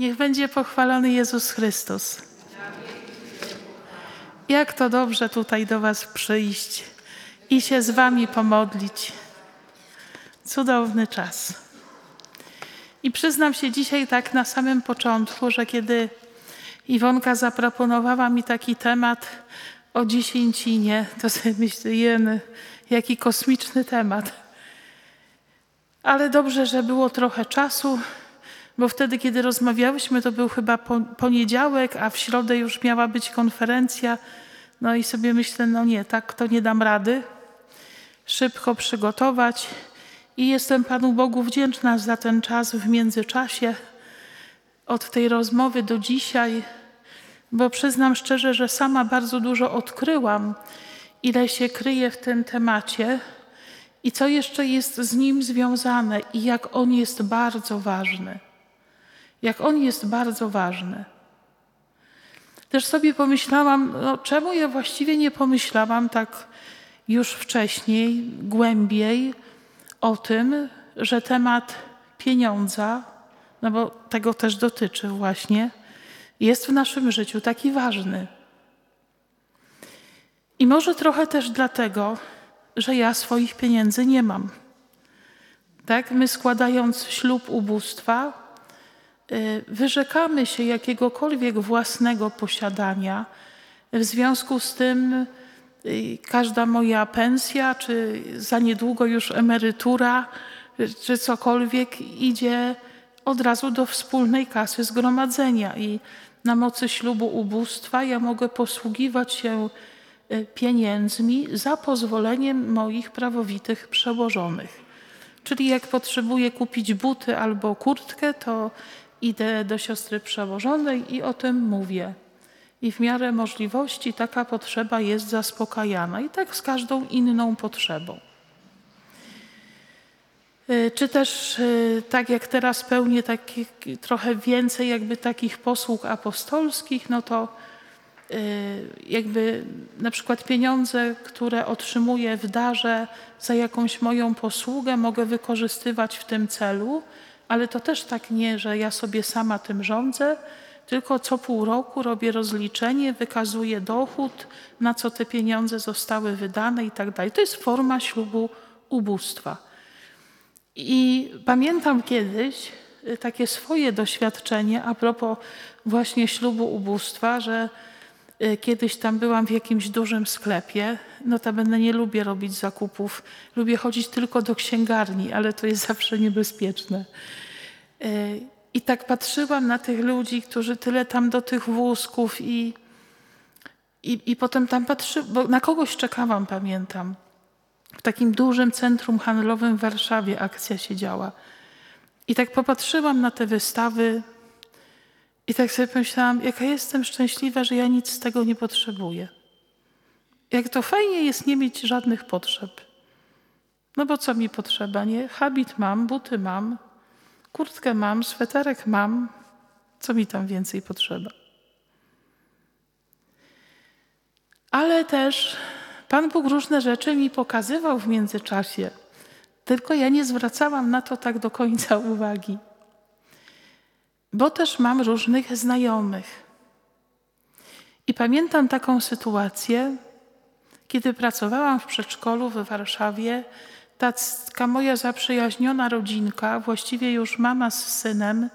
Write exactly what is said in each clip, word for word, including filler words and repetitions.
Niech będzie pochwalony Jezus Chrystus. Jak to dobrze tutaj do was przyjść i się z wami pomodlić. Cudowny czas. I przyznam się dzisiaj tak na samym początku, że kiedy Iwonka zaproponowała mi taki temat o dziesięcinie, to sobie myślę, jeny, jaki kosmiczny temat. Ale dobrze, że było trochę czasu, bo wtedy, kiedy rozmawiałyśmy, to był chyba poniedziałek, a w środę już miała być konferencja. No i sobie myślę, no nie, tak to nie dam rady. Szybko przygotować. I jestem Panu Bogu wdzięczna za ten czas w międzyczasie, od tej rozmowy do dzisiaj, bo przyznam szczerze, że sama bardzo dużo odkryłam, ile się kryje w tym temacie i co jeszcze jest z nim związane i jak on jest bardzo ważny. Jak on jest bardzo ważny. Też sobie pomyślałam, no czemu ja właściwie nie pomyślałam tak już wcześniej, głębiej o tym, że temat pieniądza, no bo tego też dotyczy właśnie, jest w naszym życiu taki ważny. I może trochę też dlatego, że ja swoich pieniędzy nie mam. Tak, my składając ślub ubóstwa, wyrzekamy się jakiegokolwiek własnego posiadania. W związku z tym każda moja pensja, czy za niedługo już emerytura, czy cokolwiek idzie od razu do wspólnej kasy zgromadzenia. I na mocy ślubu ubóstwa ja mogę posługiwać się pieniędzmi za pozwoleniem moich prawowitych przełożonych. Czyli jak potrzebuję kupić buty albo kurtkę, to idę do siostry przełożonej i o tym mówię. I w miarę możliwości taka potrzeba jest zaspokajana. I tak z każdą inną potrzebą. Czy też tak jak teraz pełnię taki, trochę więcej jakby takich posług apostolskich, no to jakby na przykład pieniądze, które otrzymuję w darze za jakąś moją posługę, mogę wykorzystywać w tym celu, ale to też tak nie, że ja sobie sama tym rządzę, tylko co pół roku robię rozliczenie, wykazuję dochód, na co te pieniądze zostały wydane i tak dalej. To jest forma ślubu ubóstwa. I pamiętam kiedyś takie swoje doświadczenie a propos właśnie ślubu ubóstwa, że kiedyś tam byłam w jakimś dużym sklepie. Notabene nie lubię robić zakupów, lubię chodzić tylko do księgarni, ale to jest zawsze niebezpieczne. I tak patrzyłam na tych ludzi, którzy tyle tam do tych wózków i, i, i potem tam patrzyłam, bo na kogoś czekałam, pamiętam. W takim dużym centrum handlowym w Warszawie akcja się działa. I tak popatrzyłam na te wystawy i tak sobie pomyślałam, jaka jestem szczęśliwa, że ja nic z tego nie potrzebuję. Jak to fajnie jest nie mieć żadnych potrzeb. No bo co mi potrzeba, nie? Habit mam, buty mam, kurtkę mam, sweterek mam. Co mi tam więcej potrzeba? Ale też Pan Bóg różne rzeczy mi pokazywał w międzyczasie. Tylko ja nie zwracałam na to tak do końca uwagi. Bo też mam różnych znajomych. I pamiętam taką sytuację, kiedy pracowałam w przedszkolu w Warszawie, taka moja zaprzyjaźniona rodzinka, właściwie już mama z synem,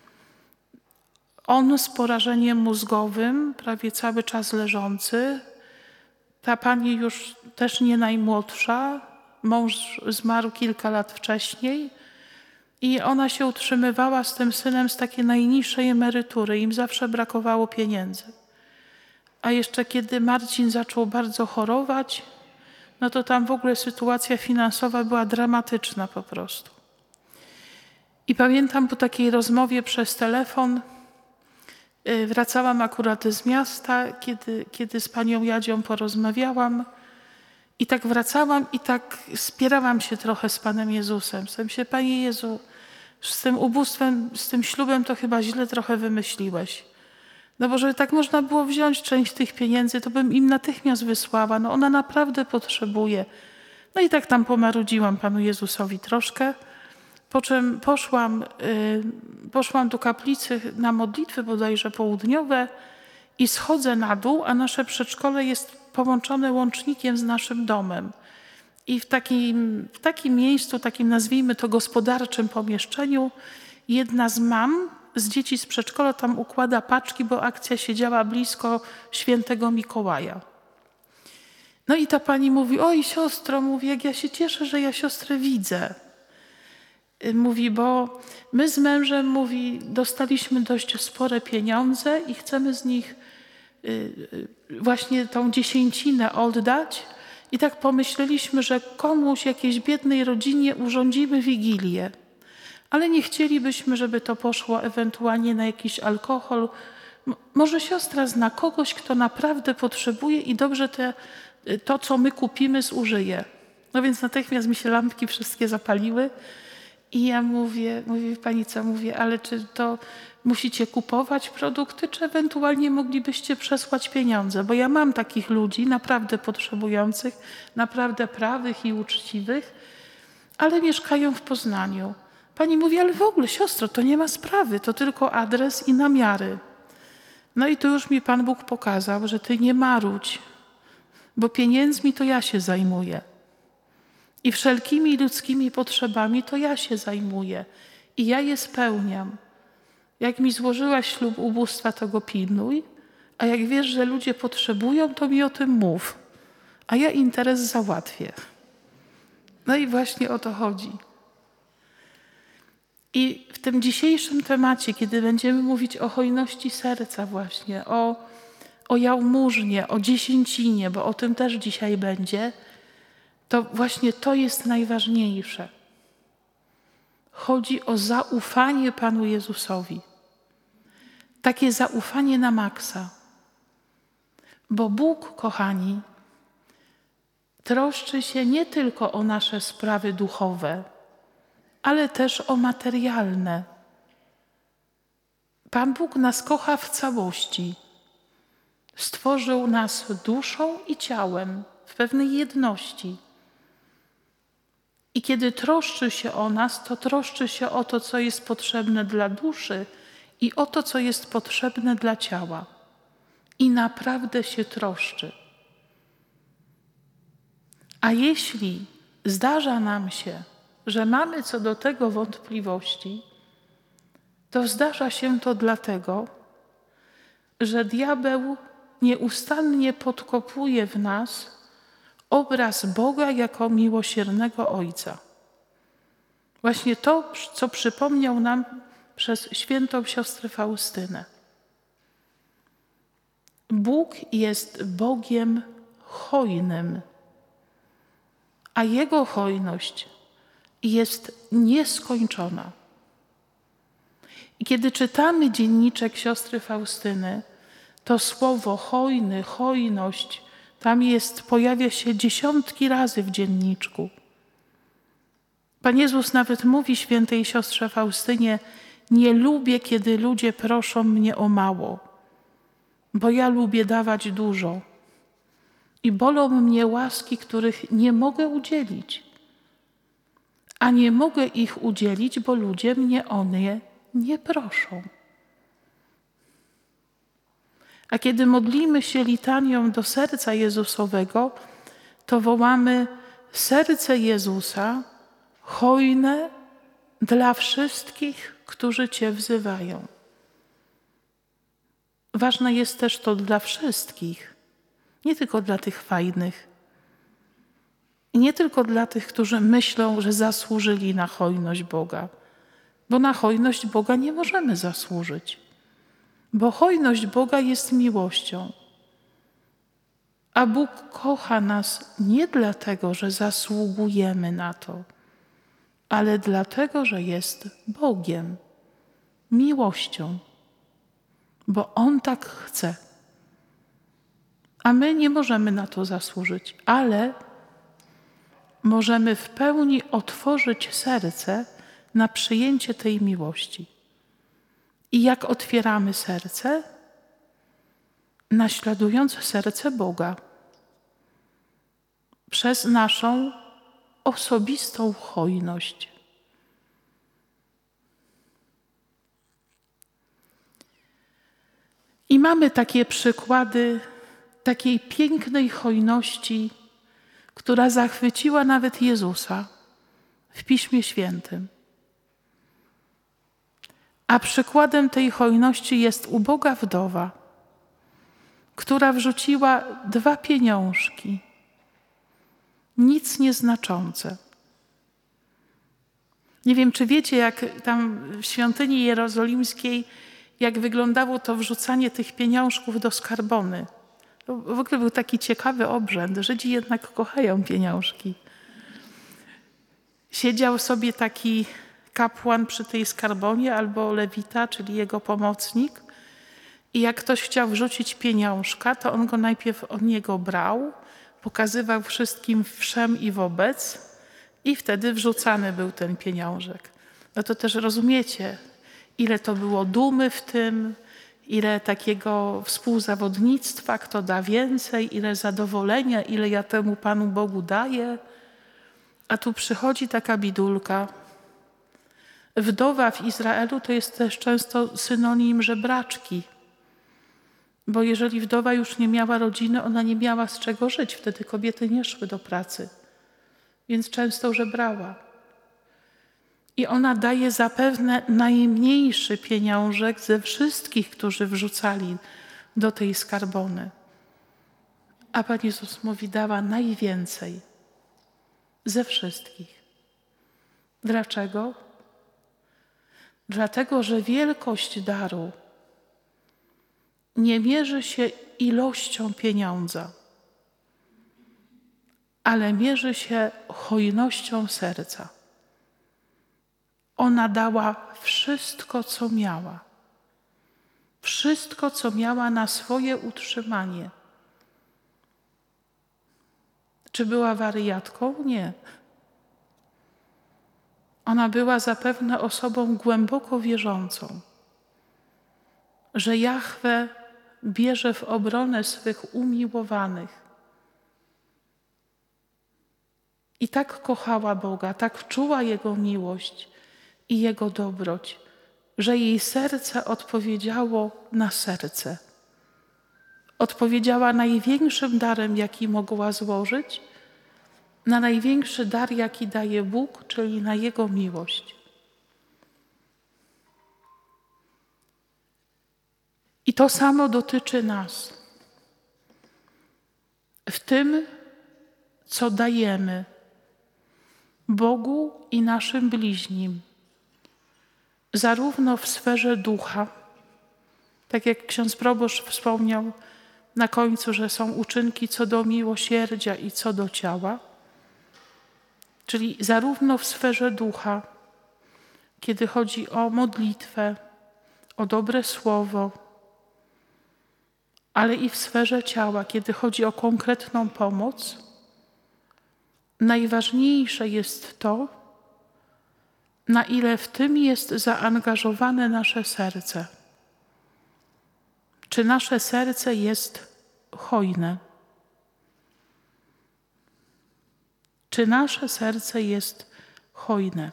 on z porażeniem mózgowym, prawie cały czas leżący, ta pani już też nie najmłodsza, mąż zmarł kilka lat wcześniej i ona się utrzymywała z tym synem z takiej najniższej emerytury. Im zawsze brakowało pieniędzy. A jeszcze kiedy Marcin zaczął bardzo chorować, no to tam w ogóle sytuacja finansowa była dramatyczna po prostu. I pamiętam po takiej rozmowie przez telefon, wracałam akurat z miasta, kiedy, kiedy z panią Jadzią porozmawiałam i tak wracałam i tak spierałam się trochę z Panem Jezusem. W sensie, Panie Jezu, z tym ubóstwem, z tym ślubem to chyba źle trochę wymyśliłeś. No bo żeby tak można było wziąć część tych pieniędzy, to bym im natychmiast wysłała. No ona naprawdę potrzebuje. No i tak tam pomarudziłam Panu Jezusowi troszkę. Po czym poszłam, y, poszłam do kaplicy na modlitwy bodajże południowe i schodzę na dół, a nasze przedszkole jest połączone łącznikiem z naszym domem. I w takim, w takim miejscu, takim nazwijmy to gospodarczym pomieszczeniu, jedna z mam z dzieci z przedszkola tam układa paczki, bo akcja się działa blisko Świętego Mikołaja. No i ta pani mówi: oj siostro, mówi, jak ja się cieszę, że ja siostrę widzę. Mówi, bo my z mężem, mówi, dostaliśmy dość spore pieniądze i chcemy z nich właśnie tą dziesięcinę oddać. I tak pomyśleliśmy, że komuś, jakiejś biednej rodzinie urządzimy wigilię. Ale nie chcielibyśmy, żeby to poszło ewentualnie na jakiś alkohol. M- może siostra zna kogoś, kto naprawdę potrzebuje i dobrze te, to, co my kupimy, zużyje. No więc natychmiast mi się lampki wszystkie zapaliły i ja mówię, mówię pani co, mówię, ale czy to musicie kupować produkty, czy ewentualnie moglibyście przesłać pieniądze? Bo ja mam takich ludzi naprawdę potrzebujących, naprawdę prawych i uczciwych, ale mieszkają w Poznaniu. Pani mówi, ale w ogóle siostro, to nie ma sprawy, to tylko adres i namiary. No i tu już mi Pan Bóg pokazał, że ty nie marudź, bo pieniędzmi to ja się zajmuję. I wszelkimi ludzkimi potrzebami to ja się zajmuję. I ja je spełniam. Jak mi złożyłaś ślub ubóstwa, to go pilnuj, a jak wiesz, że ludzie potrzebują, to mi o tym mów, a ja interes załatwię. No i właśnie o to chodzi. I w tym dzisiejszym temacie, kiedy będziemy mówić o hojności serca właśnie, o, o jałmużnie, o dziesięcinie, bo o tym też dzisiaj będzie, to właśnie to jest najważniejsze. Chodzi o zaufanie Panu Jezusowi. Takie zaufanie na maksa. Bo Bóg, kochani, troszczy się nie tylko o nasze sprawy duchowe, ale też o materialne. Pan Bóg nas kocha w całości. Stworzył nas duszą i ciałem w pewnej jedności. I kiedy troszczy się o nas, to troszczy się o to, co jest potrzebne dla duszy i o to, co jest potrzebne dla ciała. I naprawdę się troszczy. A jeśli zdarza nam się, że mamy co do tego wątpliwości, to zdarza się to dlatego, że diabeł nieustannie podkopuje w nas obraz Boga jako miłosiernego Ojca. Właśnie to, co przypomniał nam przez świętą siostrę Faustynę. Bóg jest Bogiem hojnym, a Jego hojność jest nieskończona. I kiedy czytamy dzienniczek siostry Faustyny, to słowo hojny, hojność, tam jest, pojawia się dziesiątki razy w dzienniczku. Pan Jezus nawet mówi świętej siostrze Faustynie: nie lubię, kiedy ludzie proszą mnie o mało, bo ja lubię dawać dużo. I bolą mnie łaski, których nie mogę udzielić. A nie mogę ich udzielić, bo ludzie mnie o nie nie proszą. A kiedy modlimy się litanią do serca Jezusowego, to wołamy: serce Jezusa, hojne dla wszystkich, którzy Cię wzywają. Ważne jest też to dla wszystkich, nie tylko dla tych fajnych. I nie tylko dla tych, którzy myślą, że zasłużyli na hojność Boga. Bo na hojność Boga nie możemy zasłużyć. Bo hojność Boga jest miłością. A Bóg kocha nas nie dlatego, że zasługujemy na to, ale dlatego, że jest Bogiem, miłością. Bo On tak chce. A my nie możemy na to zasłużyć, ale możemy w pełni otworzyć serce na przyjęcie tej miłości. I jak otwieramy serce? Naśladując serce Boga. Przez naszą osobistą hojność. I mamy takie przykłady takiej pięknej hojności, która zachwyciła nawet Jezusa w Piśmie Świętym. A przykładem tej hojności jest uboga wdowa, która wrzuciła dwa pieniążki, nic nieznaczące. Nie wiem, czy wiecie, jak tam w świątyni jerozolimskiej, jak wyglądało to wrzucanie tych pieniążków do skarbony. To w ogóle był taki ciekawy obrzęd. Żydzi jednak kochają pieniążki. Siedział sobie taki kapłan przy tej skarbonie albo lewita, czyli jego pomocnik. I jak ktoś chciał wrzucić pieniążka, to on go najpierw od niego brał, pokazywał wszystkim wszem i wobec i wtedy wrzucany był ten pieniążek. No to też rozumiecie, ile to było dumy w tym, ile takiego współzawodnictwa, kto da więcej, ile zadowolenia, ile ja temu Panu Bogu daję. A tu przychodzi taka bidulka. Wdowa w Izraelu to jest też często synonim żebraczki. Bo jeżeli wdowa już nie miała rodziny, ona nie miała z czego żyć. Wtedy kobiety nie szły do pracy. Więc często żebrała. I ona daje zapewne najmniejszy pieniążek ze wszystkich, którzy wrzucali do tej skarbony. A Pan Jezus mówi, dała najwięcej ze wszystkich. Dlaczego? Dlatego, że wielkość daru nie mierzy się ilością pieniądza, ale mierzy się hojnością serca. Ona dała wszystko, co miała. Wszystko, co miała na swoje utrzymanie. Czy była wariatką? Nie. Ona była zapewne osobą głęboko wierzącą, że Jahwe bierze w obronę swych umiłowanych. I tak kochała Boga, tak czuła Jego miłość i Jego dobroć, że jej serce odpowiedziało na serce. Odpowiedziała największym darem, jaki mogła złożyć, na największy dar, jaki daje Bóg, czyli na Jego miłość. I to samo dotyczy nas. W tym, co dajemy Bogu i naszym bliźnim, zarówno w sferze ducha, tak jak ksiądz proboszcz wspomniał na końcu, że są uczynki co do miłosierdzia i co do ciała, czyli zarówno w sferze ducha, kiedy chodzi o modlitwę, o dobre słowo, ale i w sferze ciała, kiedy chodzi o konkretną pomoc, najważniejsze jest to, na ile w tym jest zaangażowane nasze serce. Czy nasze serce jest hojne? Czy nasze serce jest hojne?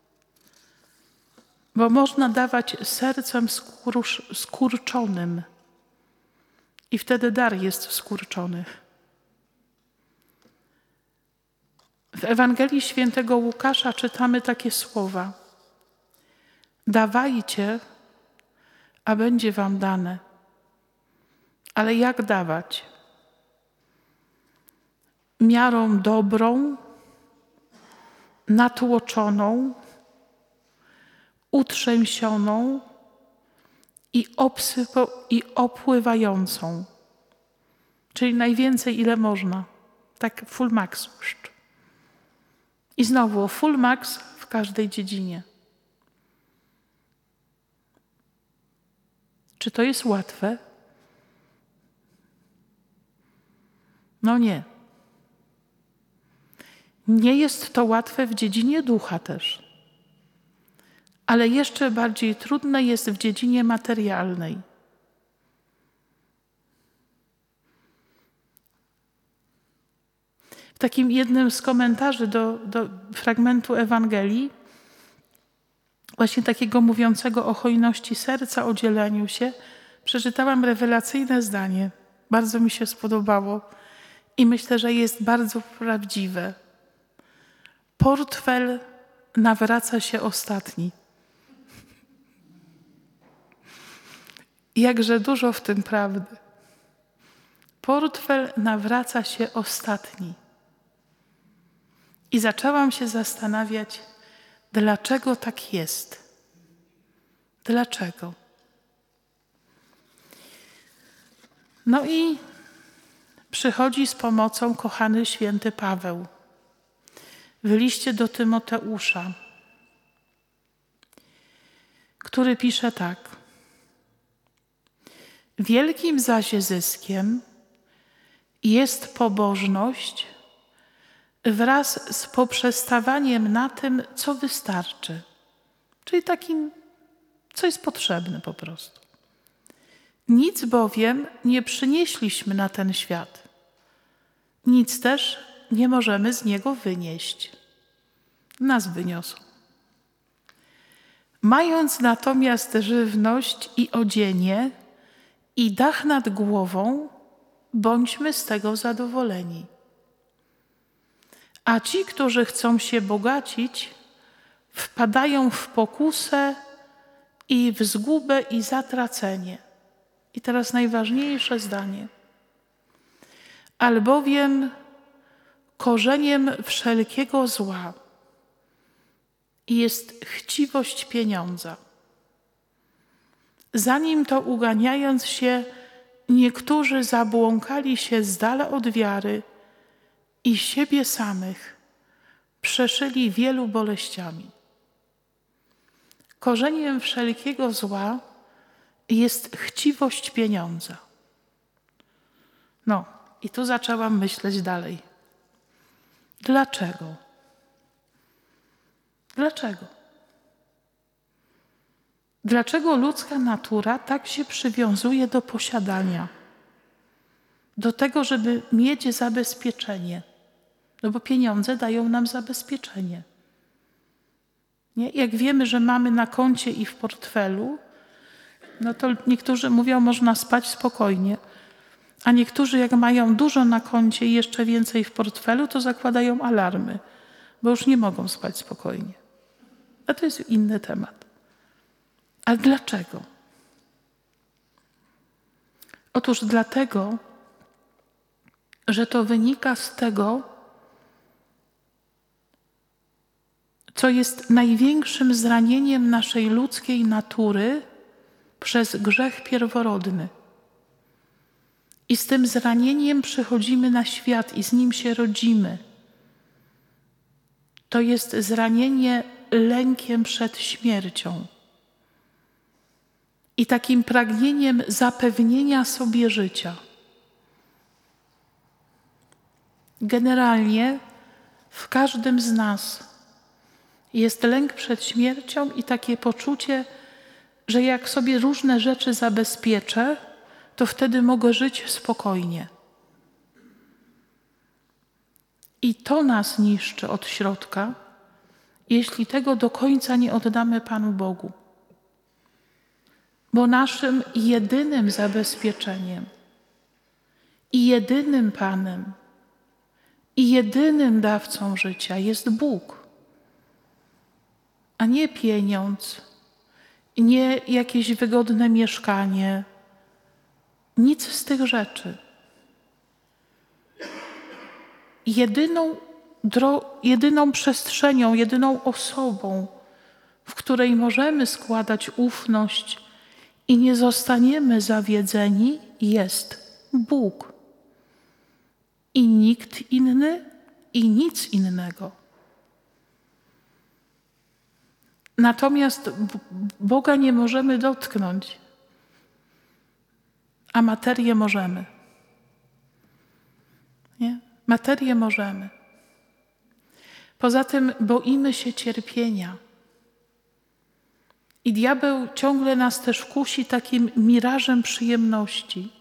Bo można dawać sercem skurcz, skurczonym i wtedy dar jest skurczony. W Ewangelii Świętego Łukasza czytamy takie słowa. Dawajcie, a będzie wam dane. Ale jak dawać? Miarą dobrą, natłoczoną, utrzęsioną i, obsypo, i opływającą. Czyli najwięcej, ile można. Tak full max. I znowu full max w każdej dziedzinie. Czy to jest łatwe? No nie. Nie jest to łatwe w dziedzinie ducha też. Ale jeszcze bardziej trudne jest w dziedzinie materialnej. W takim jednym z komentarzy do, do fragmentu Ewangelii, właśnie takiego mówiącego o hojności serca, o dzieleniu się, przeczytałam rewelacyjne zdanie. Bardzo mi się spodobało i myślę, że jest bardzo prawdziwe. Portfel nawraca się ostatni. Jakże dużo w tym prawdy. Portfel nawraca się ostatni. I zaczęłam się zastanawiać, dlaczego tak jest. Dlaczego? No i przychodzi z pomocą kochany święty Paweł w liście do Tymoteusza, który pisze tak. Wielkim zaś zyskiem jest pobożność wraz z poprzestawaniem na tym, co wystarczy. Czyli takim, co jest potrzebne po prostu. Nic bowiem nie przynieśliśmy na ten świat. Nic też nie możemy z niego wynieść. Nas wyniosą. Mając natomiast żywność i odzienie i dach nad głową, bądźmy z tego zadowoleni. A ci, którzy chcą się bogacić, wpadają w pokusę i w zgubę i zatracenie. I teraz najważniejsze zdanie. Albowiem korzeniem wszelkiego zła jest chciwość pieniądza. Zanim to uganiając się, niektórzy zabłąkali się z dala od wiary i siebie samych przeszyli wielu boleściami. Korzeniem wszelkiego zła jest chciwość pieniądza. No i tu zaczęłam myśleć dalej. Dlaczego? Dlaczego? Dlaczego ludzka natura tak się przywiązuje do posiadania? Do tego, żeby mieć zabezpieczenie. No bo pieniądze dają nam zabezpieczenie. Nie? Jak wiemy, że mamy na koncie i w portfelu, no to niektórzy mówią, można spać spokojnie. A niektórzy jak mają dużo na koncie i jeszcze więcej w portfelu, to zakładają alarmy, bo już nie mogą spać spokojnie. A to jest inny temat. Ale dlaczego? Otóż dlatego, że to wynika z tego, co jest największym zranieniem naszej ludzkiej natury przez grzech pierworodny. I z tym zranieniem przychodzimy na świat i z nim się rodzimy. To jest zranienie lękiem przed śmiercią i takim pragnieniem zapewnienia sobie życia. Generalnie w każdym z nas jest lęk przed śmiercią i takie poczucie, że jak sobie różne rzeczy zabezpieczę, to wtedy mogę żyć spokojnie. I to nas niszczy od środka, jeśli tego do końca nie oddamy Panu Bogu. Bo naszym jedynym zabezpieczeniem i jedynym Panem i jedynym dawcą życia jest Bóg, a nie pieniądz, nie jakieś wygodne mieszkanie, nic z tych rzeczy. Jedyną, dro- jedyną przestrzenią, jedyną osobą, w której możemy składać ufność i nie zostaniemy zawiedzeni, jest Bóg. I nikt inny i nic innego. Natomiast Boga nie możemy dotknąć, a materię możemy. Nie? Materię możemy. Poza tym boimy się cierpienia. I diabeł ciągle nas też kusi takim mirażem przyjemności.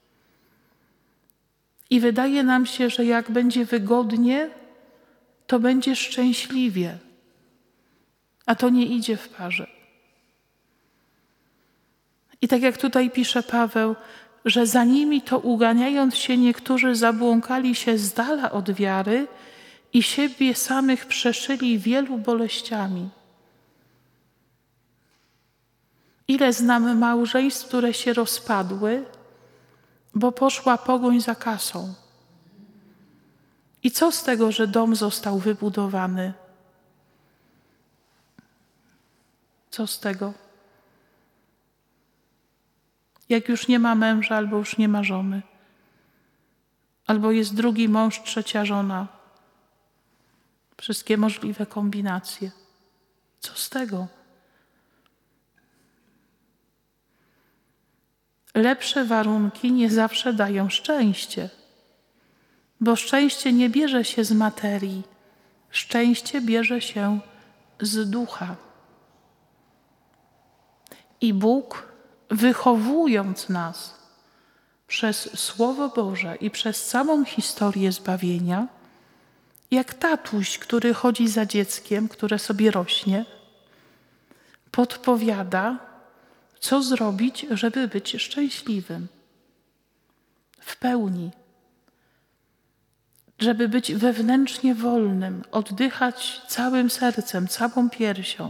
I wydaje nam się, że jak będzie wygodnie, to będzie szczęśliwie. A to nie idzie w parze. I tak jak tutaj pisze Paweł, że za nimi to uganiając się niektórzy zabłąkali się z dala od wiary i siebie samych przeszyli wielu boleściami. Ile znamy małżeństw, które się rozpadły, bo poszła pogoń za kasą. I co z tego, że dom został wybudowany? Co z tego? Jak już nie ma męża, albo już nie ma żony, albo jest drugi mąż, trzecia żona. Wszystkie możliwe kombinacje. Co z tego? Lepsze warunki nie zawsze dają szczęście, bo szczęście nie bierze się z materii, szczęście bierze się z ducha. I Bóg, wychowując nas przez Słowo Boże i przez całą historię zbawienia, jak tatuś, który chodzi za dzieckiem, które sobie rośnie, podpowiada, co zrobić, żeby być szczęśliwym w pełni, żeby być wewnętrznie wolnym, oddychać całym sercem, całą piersią,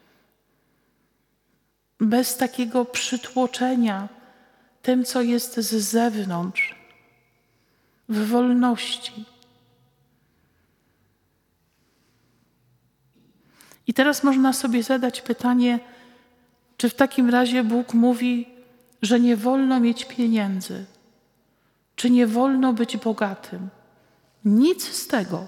bez takiego przytłoczenia tym, co jest z zewnątrz, w wolności. I teraz można sobie zadać pytanie, czy w takim razie Bóg mówi, że nie wolno mieć pieniędzy, czy nie wolno być bogatym? Nic z tego.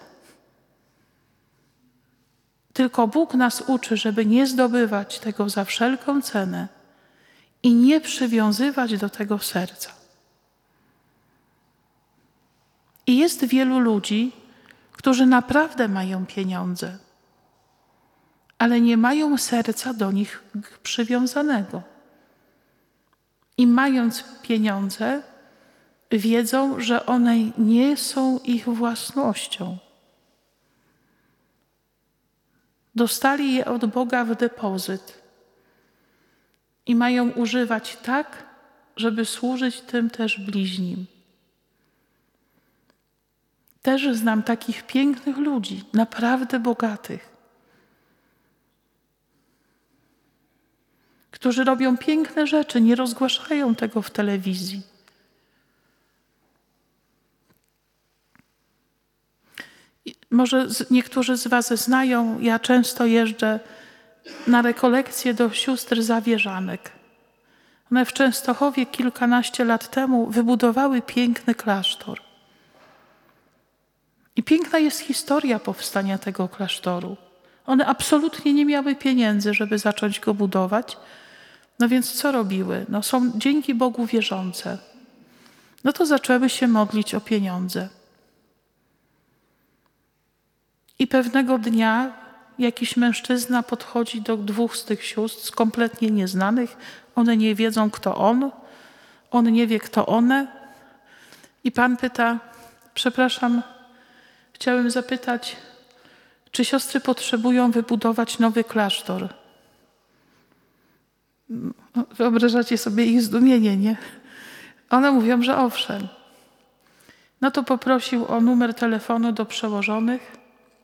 Tylko Bóg nas uczy, żeby nie zdobywać tego za wszelką cenę i nie przywiązywać do tego serca. I jest wielu ludzi, którzy naprawdę mają pieniądze, ale nie mają serca do nich przywiązanego. I mając pieniądze, wiedzą, że one nie są ich własnością. Dostali je od Boga w depozyt i mają używać tak, żeby służyć tym też bliźnim. Też znam takich pięknych ludzi, naprawdę bogatych, którzy robią piękne rzeczy, nie rozgłaszają tego w telewizji. Może niektórzy z was znają, ja często jeżdżę na rekolekcje do sióstr zawierzanek. One w Częstochowie kilkanaście lat temu wybudowały piękny klasztor. I piękna jest historia powstania tego klasztoru. One absolutnie nie miały pieniędzy, żeby zacząć go budować. No więc co robiły? No są dzięki Bogu wierzące. No to zaczęły się modlić o pieniądze. I pewnego dnia jakiś mężczyzna podchodzi do dwóch z tych sióstr, kompletnie nieznanych. One nie wiedzą, kto on. On nie wie, kto one. I Pan pyta, przepraszam, chciałem zapytać, czy siostry potrzebują wybudować nowy klasztor? Wyobrażacie sobie ich zdumienie, nie? One mówią, że owszem. No to poprosił o numer telefonu do przełożonych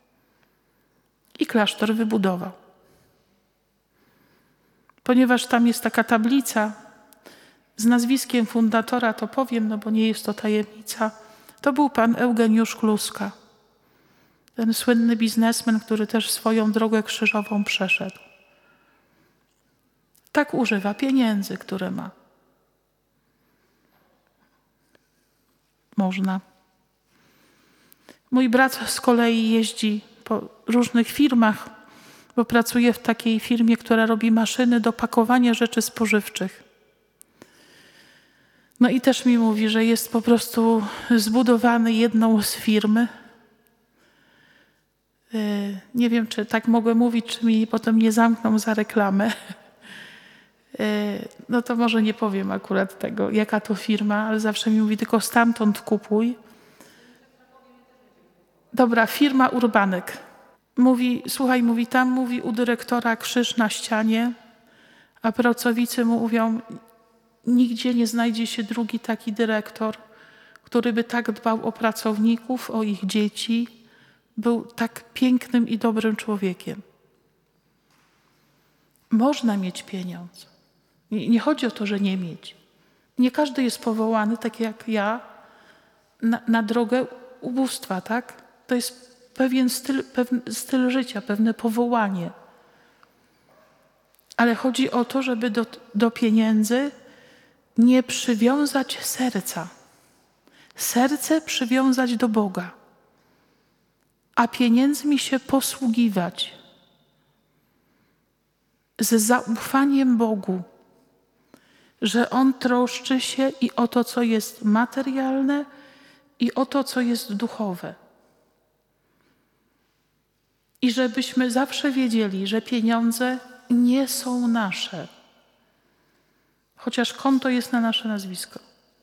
i klasztor wybudował. Ponieważ tam jest taka tablica z nazwiskiem fundatora, to powiem, no bo nie jest to tajemnica, to był pan Eugeniusz Kluska. Ten słynny biznesmen, który też swoją drogę krzyżową przeszedł. Tak używa pieniędzy, które ma. Można. Mój brat z kolei jeździ po różnych firmach, bo pracuje w takiej firmie, która robi maszyny do pakowania rzeczy spożywczych. No i też mi mówi, że jest po prostu zbudowany jedną z firm. Nie wiem, czy tak mogę mówić, czy mi potem nie zamkną za reklamę. No to może nie powiem akurat tego, jaka to firma, ale zawsze mi mówi, tylko stamtąd kupuj. Dobra, firma Urbanek. Mówi, słuchaj, mówi, tam mówi u dyrektora krzyż na ścianie, a pracownicy mu mówią, nigdzie nie znajdzie się drugi taki dyrektor, który by tak dbał o pracowników, o ich dzieci, był tak pięknym i dobrym człowiekiem. Można mieć pieniądz. Nie, nie chodzi o to, że nie mieć. Nie każdy jest powołany, tak jak ja, na, na drogę ubóstwa, tak? To jest pewien styl, pewien styl życia, pewne powołanie. Ale chodzi o to, żeby do, do pieniędzy nie przywiązać serca. Serce przywiązać do Boga, a pieniędzmi się posługiwać z zaufaniem Bogu, że On troszczy się i o to, co jest materialne, i o to, co jest duchowe. I żebyśmy zawsze wiedzieli, że pieniądze nie są nasze, chociaż konto jest na nasze nazwisko.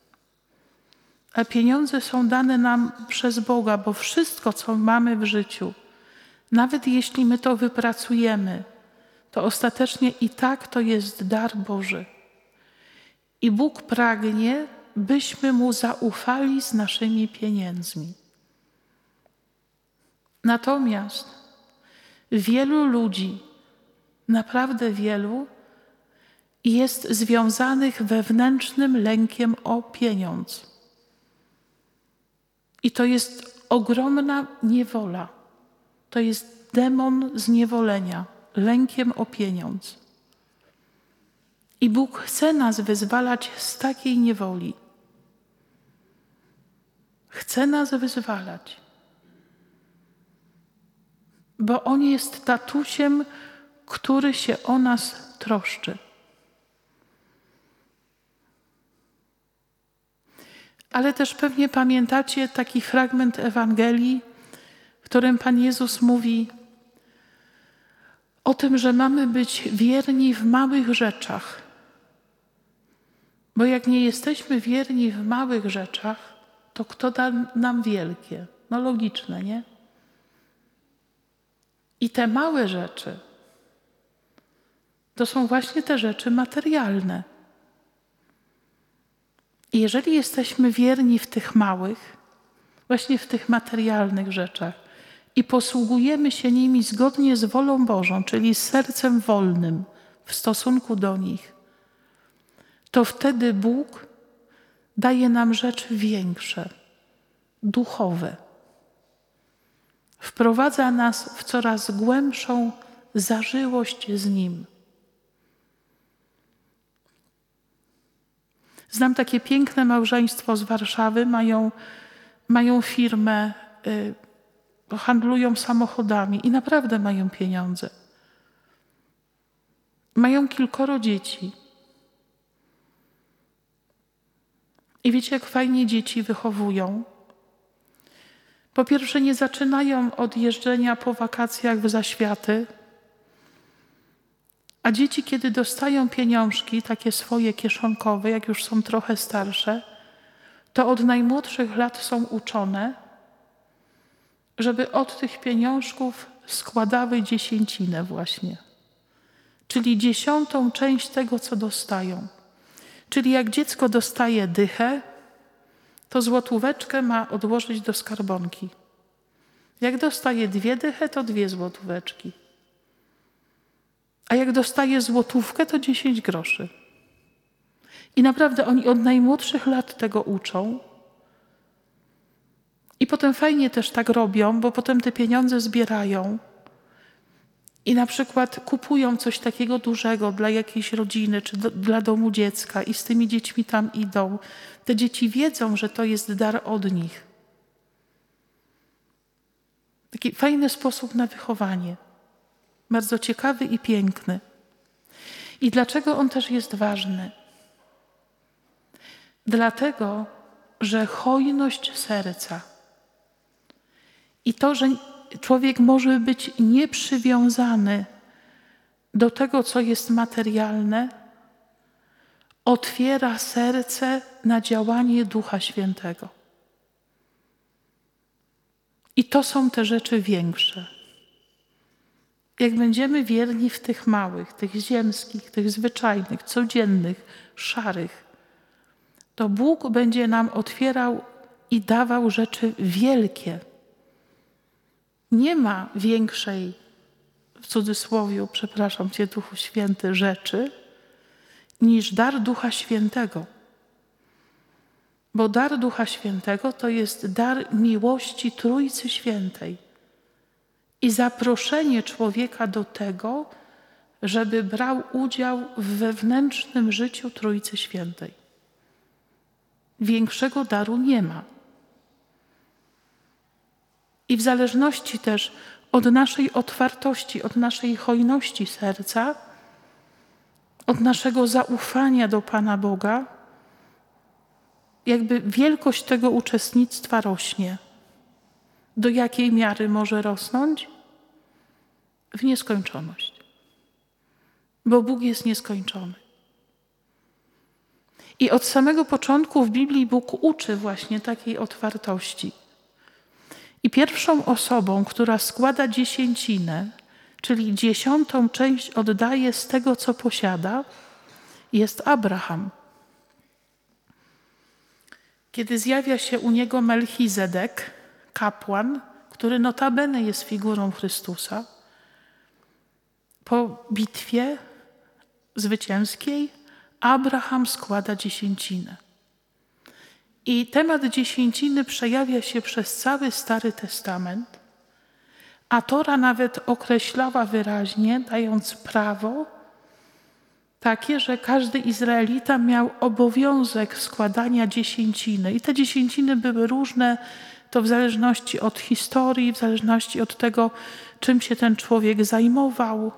A pieniądze są dane nam przez Boga, bo wszystko, co mamy w życiu, nawet jeśli my to wypracujemy, to ostatecznie i tak to jest dar Boży. I Bóg pragnie, byśmy Mu zaufali z naszymi pieniędzmi. Natomiast wielu ludzi, naprawdę wielu, jest związanych wewnętrznym lękiem o pieniądz. I to jest ogromna niewola. To jest demon zniewolenia, lękiem o pieniądz. I Bóg chce nas wyzwalać z takiej niewoli. Chce nas wyzwalać. Bo On jest tatusiem, który się o nas troszczy. Ale też pewnie pamiętacie taki fragment Ewangelii, w którym Pan Jezus mówi o tym, że mamy być wierni w małych rzeczach. Bo jak nie jesteśmy wierni w małych rzeczach, to kto da nam wielkie? No logiczne, nie? I te małe rzeczy to są właśnie te rzeczy materialne. I jeżeli jesteśmy wierni w tych małych, właśnie w tych materialnych rzeczach i posługujemy się nimi zgodnie z wolą Bożą, czyli z sercem wolnym w stosunku do nich, to wtedy Bóg daje nam rzeczy większe, duchowe. Wprowadza nas w coraz głębszą zażyłość z Nim. Znam takie piękne małżeństwo z Warszawy, mają, mają firmę, y, handlują samochodami i naprawdę mają pieniądze. Mają kilkoro dzieci. I wiecie, jak fajnie dzieci wychowują? Po pierwsze, nie zaczynają od jeżdżenia po wakacjach w zaświaty, a dzieci, kiedy dostają pieniążki, takie swoje kieszonkowe, jak już są trochę starsze, to od najmłodszych lat są uczone, żeby od tych pieniążków składały dziesięcinę właśnie. Czyli dziesiątą część tego, co dostają. Czyli jak dziecko dostaje dychę, to złotóweczkę ma odłożyć do skarbonki. Jak dostaje dwie dychę, to dwie złotóweczki. A jak dostaje złotówkę, to dziesięć groszy. I naprawdę oni od najmłodszych lat tego uczą. I potem fajnie też tak robią, bo potem te pieniądze zbierają i na przykład kupują coś takiego dużego dla jakiejś rodziny czy do, dla domu dziecka i z tymi dziećmi tam idą. Te dzieci wiedzą, że to jest dar od nich. Taki fajny sposób na wychowanie. Bardzo ciekawy i piękny. I dlaczego on też jest ważny? Dlatego, że hojność serca i to, że człowiek może być nieprzywiązany do tego, co jest materialne, otwiera serce na działanie Ducha Świętego. I to są te rzeczy większe. Jak będziemy wierni w tych małych, tych ziemskich, tych zwyczajnych, codziennych, szarych, to Bóg będzie nam otwierał i dawał rzeczy wielkie. Nie ma większej, w cudzysłowie, przepraszam Cię, Duchu Święty, rzeczy, niż dar Ducha Świętego. Bo dar Ducha Świętego to jest dar miłości Trójcy Świętej i zaproszenie człowieka do tego, żeby brał udział w wewnętrznym życiu Trójcy Świętej. Większego daru nie ma. I w zależności też od naszej otwartości, od naszej hojności serca, od naszego zaufania do Pana Boga, jakby wielkość tego uczestnictwa rośnie. Do jakiej miary może rosnąć? W nieskończoność. Bo Bóg jest nieskończony. I od samego początku w Biblii Bóg uczy właśnie takiej otwartości. I pierwszą osobą, która składa dziesięcinę, czyli dziesiątą część oddaje z tego, co posiada, jest Abraham. Kiedy zjawia się u niego Melchizedek, kapłan, który notabene jest figurą Chrystusa, po bitwie zwycięskiej Abraham składa dziesięcinę. I temat dziesięciny przejawia się przez cały Stary Testament, a Tora nawet określała wyraźnie, dając prawo takie, że każdy Izraelita miał obowiązek składania dziesięciny. I te dziesięciny były różne, to w zależności od historii, w zależności od tego, czym się ten człowiek zajmował.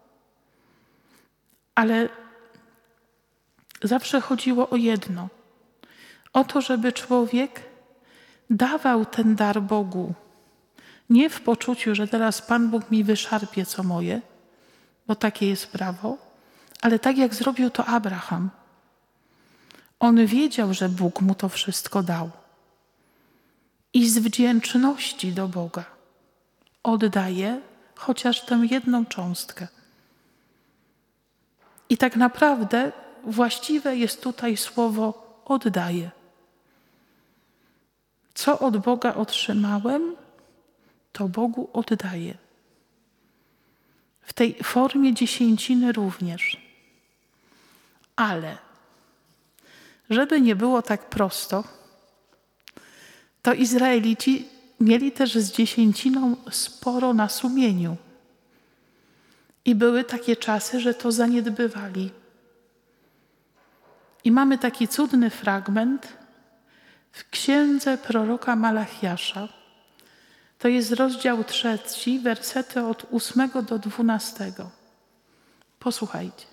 Ale zawsze chodziło o jedno. O to, żeby człowiek dawał ten dar Bogu. Nie w poczuciu, że teraz Pan Bóg mi wyszarpie co moje, bo takie jest prawo, ale tak jak zrobił to Abraham. On wiedział, że Bóg mu to wszystko dał. I z wdzięczności do Boga oddaje chociaż tę jedną cząstkę. I tak naprawdę właściwe jest tutaj słowo oddaję. Co od Boga otrzymałem, to Bogu oddaję. W tej formie dziesięciny również. Ale żeby nie było tak prosto, to Izraelici mieli też z dziesięciną sporo na sumieniu. I były takie czasy, że to zaniedbywali. I mamy taki cudny fragment w księdze proroka Malachiasza. To jest rozdział trzeci, wersety od ósmego do dwunastego. Posłuchajcie.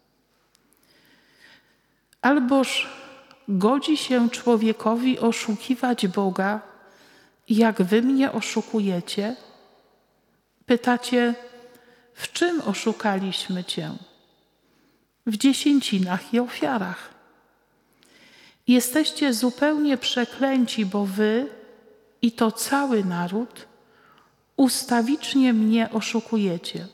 Alboż godzi się człowiekowi oszukiwać Boga, jak wy mnie oszukujecie? Pytacie, w czym oszukaliśmy cię? W dziesięcinach i ofiarach. Jesteście zupełnie przeklęci, bo wy i to cały naród ustawicznie mnie oszukujecie.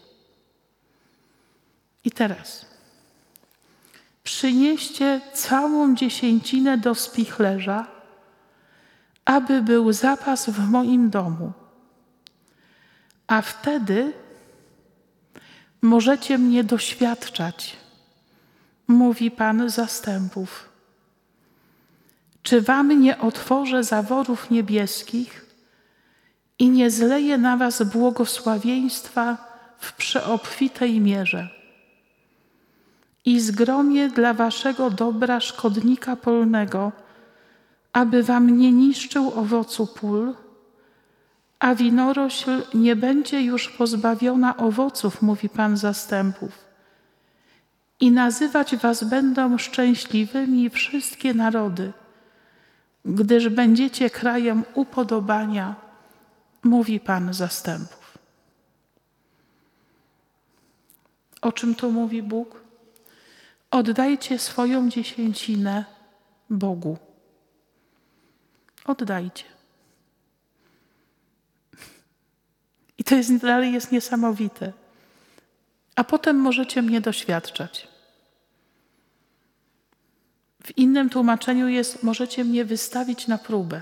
I teraz przynieście całą dziesięcinę do spichlerza, aby był zapas w moim domu. A wtedy możecie mnie doświadczać, mówi Pan zastępów. Czy wam nie otworzę zaworów niebieskich i nie zleję na was błogosławieństwa w przeobfitej mierze? I zgromię dla waszego dobra szkodnika polnego, aby wam nie niszczył owocu pól, a winorośl nie będzie już pozbawiona owoców, mówi Pan zastępów. I nazywać was będą szczęśliwymi wszystkie narody, gdyż będziecie krajem upodobania, mówi Pan zastępów. O czym tu mówi Bóg? Oddajcie swoją dziesięcinę Bogu. Oddajcie. I to jest, dalej jest niesamowite. A potem możecie mnie doświadczać. W innym tłumaczeniu jest: możecie mnie wystawić na próbę.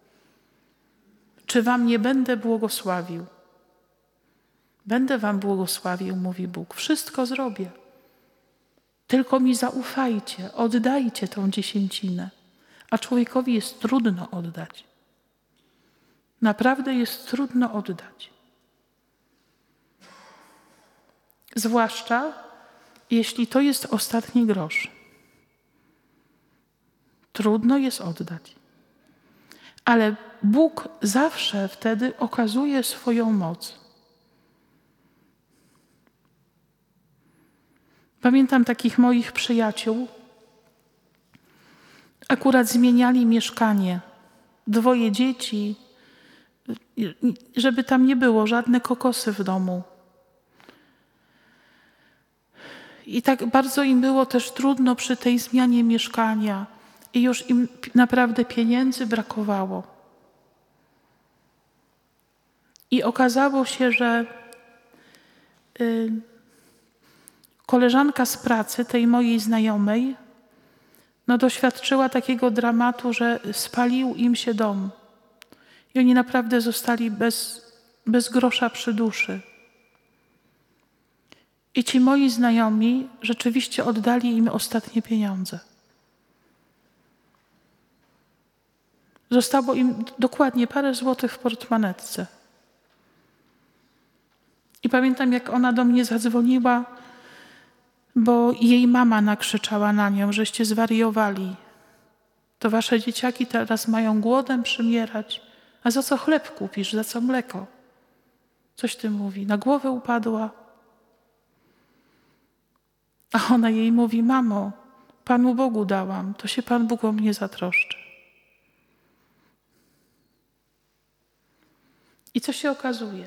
Czy wam nie będę błogosławił? Będę wam błogosławił, mówi Bóg. Wszystko zrobię. Tylko mi zaufajcie, oddajcie tą dziesięcinę. A człowiekowi jest trudno oddać. Naprawdę jest trudno oddać. Zwłaszcza jeśli to jest ostatni grosz. Trudno jest oddać. Ale Bóg zawsze wtedy okazuje swoją moc. Pamiętam takich moich przyjaciół. Akurat zmieniali mieszkanie. Dwoje dzieci, żeby tam nie było żadne kokosy w domu. I tak bardzo im było też trudno przy tej zmianie mieszkania. I już im naprawdę pieniędzy brakowało. I okazało się, że y, koleżanka z pracy, tej mojej znajomej, no doświadczyła takiego dramatu, że spalił im się dom. I oni naprawdę zostali bez, bez grosza przy duszy. I ci moi znajomi rzeczywiście oddali im ostatnie pieniądze. Zostało im dokładnie parę złotych w portmonetce. I pamiętam, jak ona do mnie zadzwoniła, bo jej mama nakrzyczała na nią, żeście zwariowali. To wasze dzieciaki teraz mają głodem przymierać. A za co chleb kupisz? Za co mleko? Coś ty mówi. Na głowę upadła. A ona jej mówi: mamo, Panu Bogu dałam, to się Pan Bóg o mnie zatroszczy. I co się okazuje?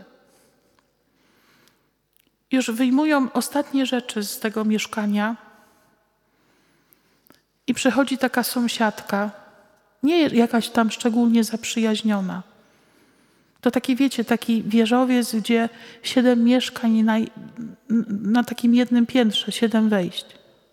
Już wyjmują ostatnie rzeczy z tego mieszkania i przychodzi taka sąsiadka, nie jakaś tam szczególnie zaprzyjaźniona. To taki, wiecie, taki wieżowiec, gdzie siedem mieszkań na, na takim jednym piętrze, siedem wejść.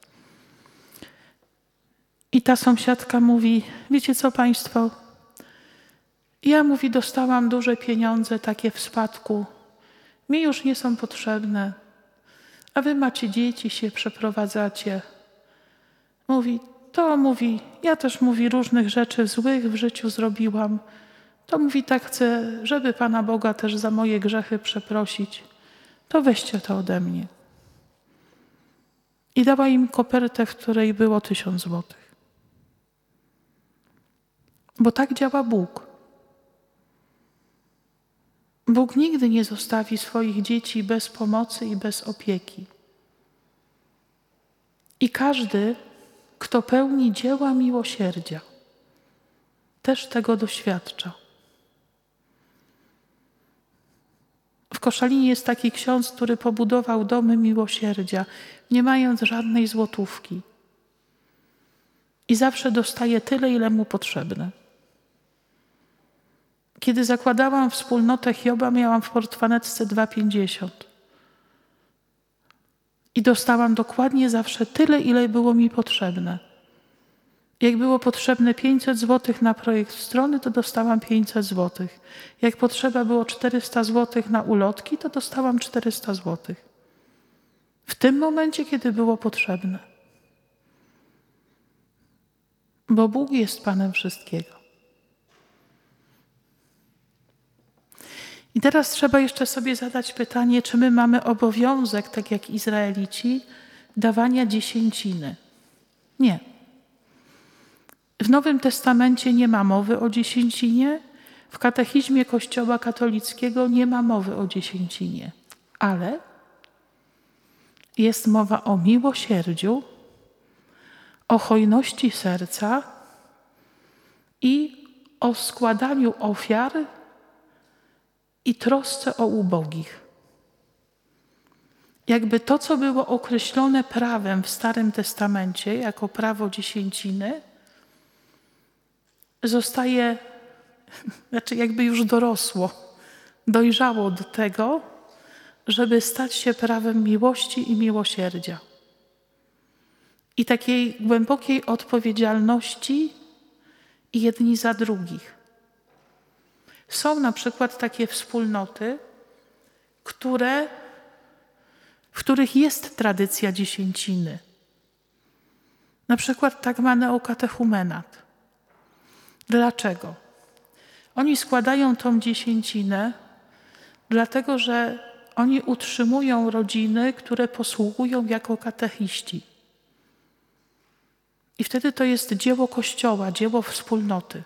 I ta sąsiadka mówi: wiecie co państwo, ja, mówi, dostałam duże pieniądze takie w spadku. Mi już nie są potrzebne. A wy macie dzieci, się przeprowadzacie. Mówi, to mówi, ja też, mówi, różnych rzeczy złych w życiu zrobiłam. To mówi, tak chcę, żeby Pana Boga też za moje grzechy przeprosić. To weźcie to ode mnie. I dała im kopertę, w której było tysiąc złotych. Bo tak działa Bóg. Bóg nigdy nie zostawi swoich dzieci bez pomocy i bez opieki. I każdy, kto pełni dzieła miłosierdzia, też tego doświadcza. W Koszalinie jest taki ksiądz, który pobudował domy miłosierdzia, nie mając żadnej złotówki. I zawsze dostaje tyle, ile mu potrzebne. Kiedy zakładałam wspólnotę Hioba, miałam w portmonetce dwa pięćdziesiąt. I dostałam dokładnie zawsze tyle, ile było mi potrzebne. Jak było potrzebne pięćset złotych na projekt strony, to dostałam pięćset złotych. Jak potrzeba było czterysta złotych na ulotki, to dostałam czterysta złotych. W tym momencie, kiedy było potrzebne. Bo Bóg jest Panem wszystkiego. I teraz trzeba jeszcze sobie zadać pytanie, czy my mamy obowiązek, tak jak Izraelici, dawania dziesięciny. Nie. W Nowym Testamencie nie ma mowy o dziesięcinie, w katechizmie Kościoła katolickiego nie ma mowy o dziesięcinie, ale jest mowa o miłosierdziu, o hojności serca i o składaniu ofiar i trosce o ubogich. Jakby to, co było określone prawem w Starym Testamencie jako prawo dziesięciny, zostaje, znaczy jakby już dorosło, dojrzało do tego, żeby stać się prawem miłości i miłosierdzia. i takiej głębokiej odpowiedzialności jedni za drugich. Są na przykład takie wspólnoty, które, w których jest tradycja dziesięciny. Na przykład tak ma neokatechumenat. Dlaczego? Oni składają tą dziesięcinę, dlatego że oni utrzymują rodziny, które posługują jako katechiści. I wtedy to jest dzieło Kościoła, dzieło wspólnoty.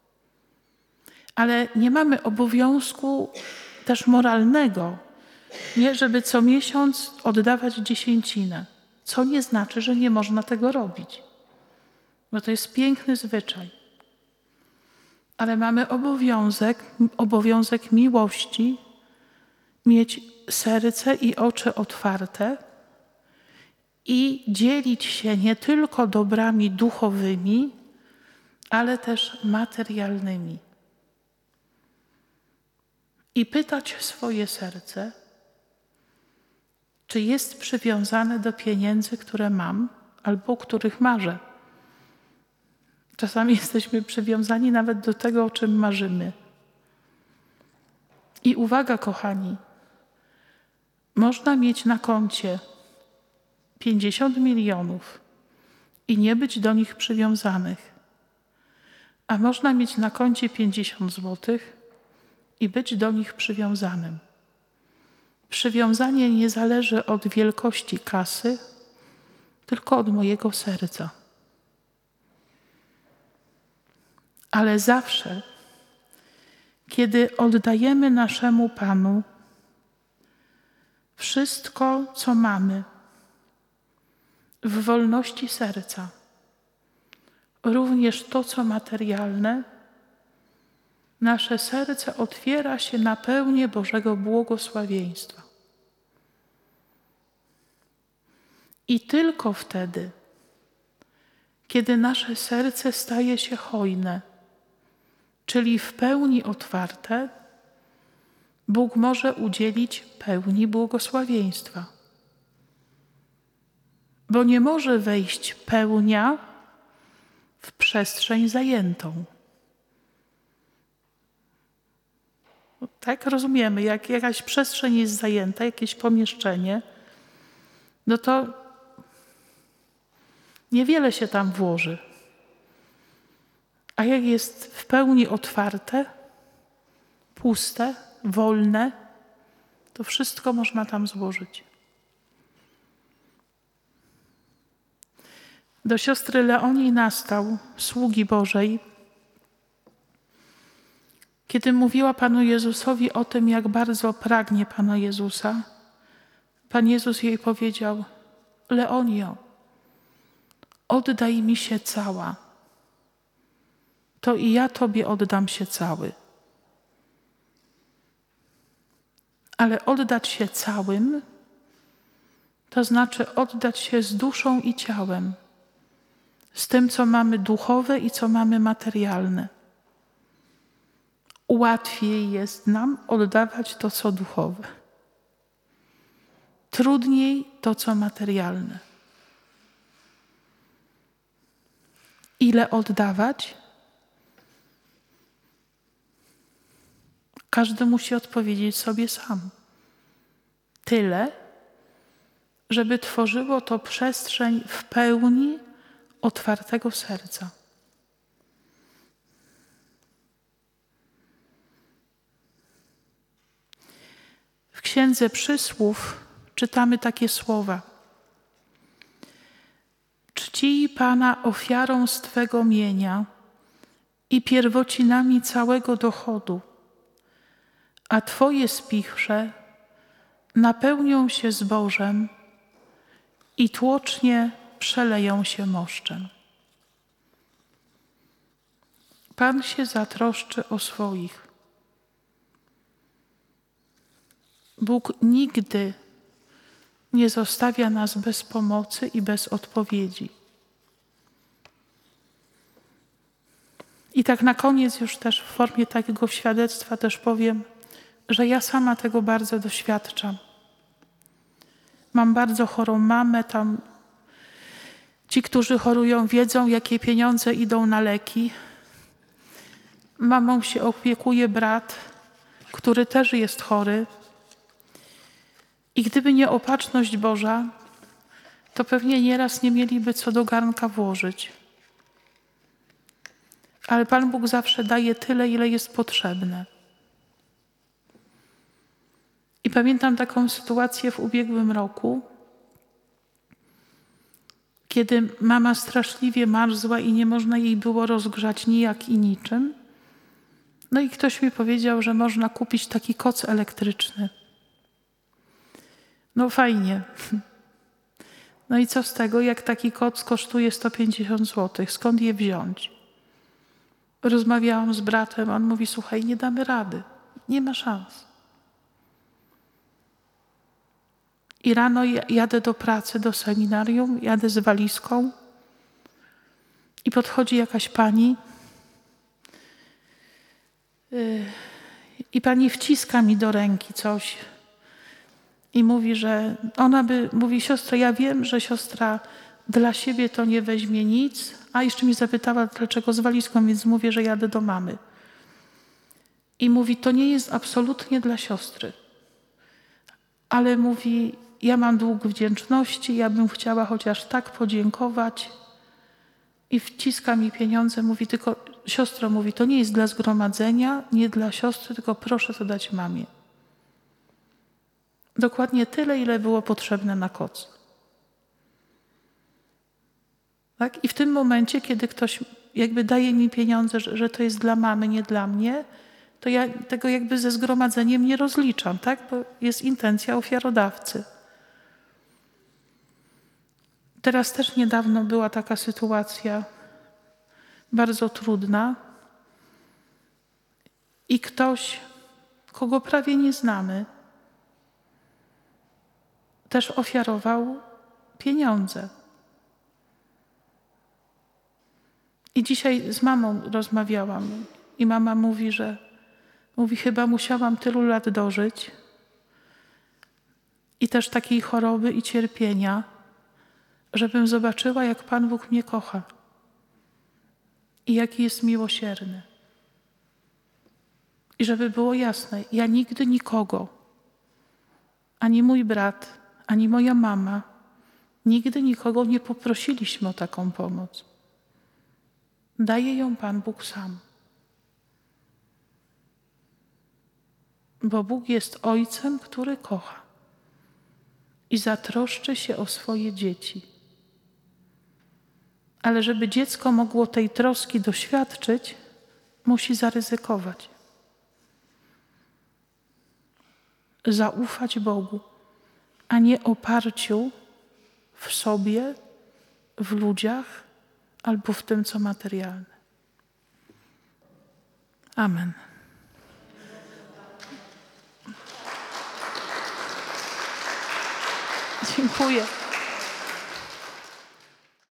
Ale nie mamy obowiązku też moralnego, nie, żeby co miesiąc oddawać dziesięcinę. Co nie znaczy, że nie można tego robić. Bo to jest piękny zwyczaj. Ale mamy obowiązek, obowiązek miłości, mieć serce i oczy otwarte i dzielić się nie tylko dobrami duchowymi, ale też materialnymi. I pytać swoje serce, czy jest przywiązane do pieniędzy, które mam albo których marzę. Czasami jesteśmy przywiązani nawet do tego, o czym marzymy. I uwaga, kochani, można mieć na koncie pięćdziesiąt milionów i nie być do nich przywiązanych. A można mieć na koncie pięćdziesiąt złotych i być do nich przywiązanym. Przywiązanie nie zależy od wielkości kasy, tylko od mojego serca. Ale zawsze, kiedy oddajemy naszemu Panu wszystko, co mamy, w wolności serca, również to, co materialne, nasze serce otwiera się na pełnię Bożego błogosławieństwa. I tylko wtedy, kiedy nasze serce staje się hojne, czyli w pełni otwarte, Bóg może udzielić pełni błogosławieństwa. Bo nie może wejść pełnia w przestrzeń zajętą. Tak rozumiemy, jak jakaś przestrzeń jest zajęta, jakieś pomieszczenie, no to niewiele się tam włoży. A jak jest w pełni otwarte, puste, wolne, to wszystko można tam złożyć. Do siostry Leonii nastał, sługi Bożej, kiedy mówiła Panu Jezusowi o tym, jak bardzo pragnie Pana Jezusa, Pan Jezus jej powiedział: Leonio, oddaj mi się cała, to i ja Tobie oddam się cały. Ale oddać się całym, to znaczy oddać się z duszą i ciałem, z tym, co mamy duchowe i co mamy materialne. Łatwiej jest nam oddawać to, co duchowe. Trudniej to, co materialne. Ile oddawać? Każdy musi odpowiedzieć sobie sam. Tyle, żeby tworzyło to przestrzeń w pełni otwartego serca. W Księdze Przysłów czytamy takie słowa: czcij Pana ofiarą z Twego mienia i pierwocinami całego dochodu, a Twoje spichrze napełnią się zbożem i tłocznie przeleją się moszczem. Pan się zatroszczy o swoich. Bóg nigdy nie zostawia nas bez pomocy i bez odpowiedzi. I tak na koniec już też w formie takiego świadectwa też powiem, że ja sama tego bardzo doświadczam. Mam bardzo chorą mamę, tam Ci, którzy chorują, wiedzą, jakie pieniądze idą na leki. Mamą się opiekuje brat, który też jest chory. I gdyby nie opatrzność Boża, to pewnie nieraz nie mieliby co do garnka włożyć. Ale Pan Bóg zawsze daje tyle, ile jest potrzebne. I pamiętam taką sytuację w ubiegłym roku, kiedy mama straszliwie marzła i nie można jej było rozgrzać nijak i niczym. No i ktoś mi powiedział, że można kupić taki koc elektryczny. No fajnie. No i co z tego, jak taki koc kosztuje sto pięćdziesiąt złotych? Skąd je wziąć? Rozmawiałam z bratem, on mówi, słuchaj, nie damy rady. Nie ma szans. I rano jadę do pracy, do seminarium, jadę z walizką i podchodzi jakaś pani yy, i pani wciska mi do ręki coś i mówi, że ona by, mówi, siostro, ja wiem, że siostra dla siebie to nie weźmie nic, a jeszcze mnie zapytała, dlaczego z walizką, więc mówię, że jadę do mamy. I mówi, to nie jest absolutnie dla siostry, ale mówi, ja mam dług wdzięczności, ja bym chciała chociaż tak podziękować. I wciska mi pieniądze, mówi, tylko siostro, mówi, to nie jest dla zgromadzenia, nie dla siostry, tylko proszę to dać mamie. Dokładnie tyle, ile było potrzebne na koc. Tak? I w tym momencie, kiedy ktoś jakby daje mi pieniądze, że, że to jest dla mamy, nie dla mnie, to ja tego jakby ze zgromadzeniem nie rozliczam, tak? Bo jest intencja ofiarodawcy. Teraz też niedawno była taka sytuacja bardzo trudna i ktoś, kogo prawie nie znamy, też ofiarował pieniądze. I dzisiaj z mamą rozmawiałam i mama mówi, że mówi, chyba musiałam tylu lat dożyć i też takiej choroby i cierpienia, żebym zobaczyła, jak Pan Bóg mnie kocha i jaki jest miłosierny. I żeby było jasne, ja nigdy nikogo, ani mój brat, ani moja mama, nigdy nikogo nie poprosiliśmy o taką pomoc. Daje ją Pan Bóg sam. Bo Bóg jest Ojcem, który kocha i zatroszczy się o swoje dzieci. Ale żeby dziecko mogło tej troski doświadczyć, musi zaryzykować. Zaufać Bogu, a nie oparciu w sobie, w ludziach albo w tym, co materialne. Amen. Dziękuję.